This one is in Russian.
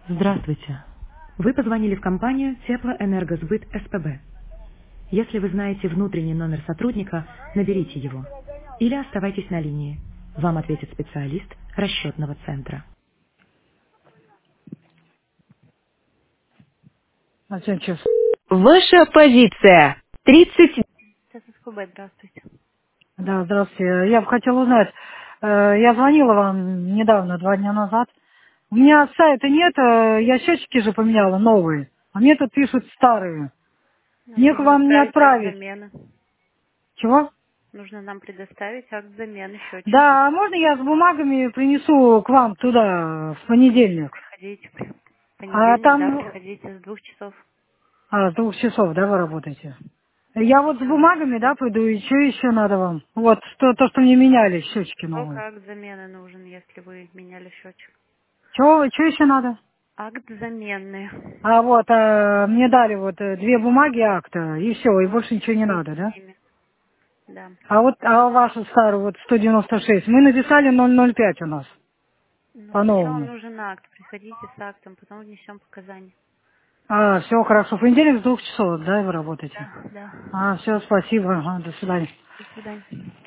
Здравствуйте. Вы позвонили в компанию Теплоэнергосбыт СПБ. Если вы знаете внутренний номер сотрудника, наберите его. Или оставайтесь на линии. Вам ответит специалист расчетного центра. А всё, чё? Ваша позиция. 30. Сейчас СПБ, здравствуйте. Да, здравствуйте. Я бы хотела узнать, я звонила вам недавно, 2 дня назад. У меня сайта нет, я счетчики же поменяла, новые. А мне тут пишут старые. Мне к Нужно вам не отправить акт отправить. замены. Чего? Нужно нам предоставить акт замены счетчиков. Да, а можно я с бумагами принесу к вам туда в понедельник? Приходите в А понедельник, да, там, приходите с 2 часов. с 2 часов, да, вы работаете? Я вот с бумагами, да, пойду, и что еще надо вам? Вот, то, что мне меняли, счетчики новые. Только акт замены нужен, если вы меняли счетчик. Что еще надо? Акт замены. А вот, мне дали вот 2 бумаги акта, и все, и больше ничего не надо, Приходите да? с ними. Да. А вашу старую, вот 196, мы написали 005 у нас, Но сначала по-новому. нужен акт. Приходите с актом, потом внесем показания. Все хорошо. В понедельник с 2 часов, да, вы работаете? Да, да. Все, спасибо, до свидания. До свидания.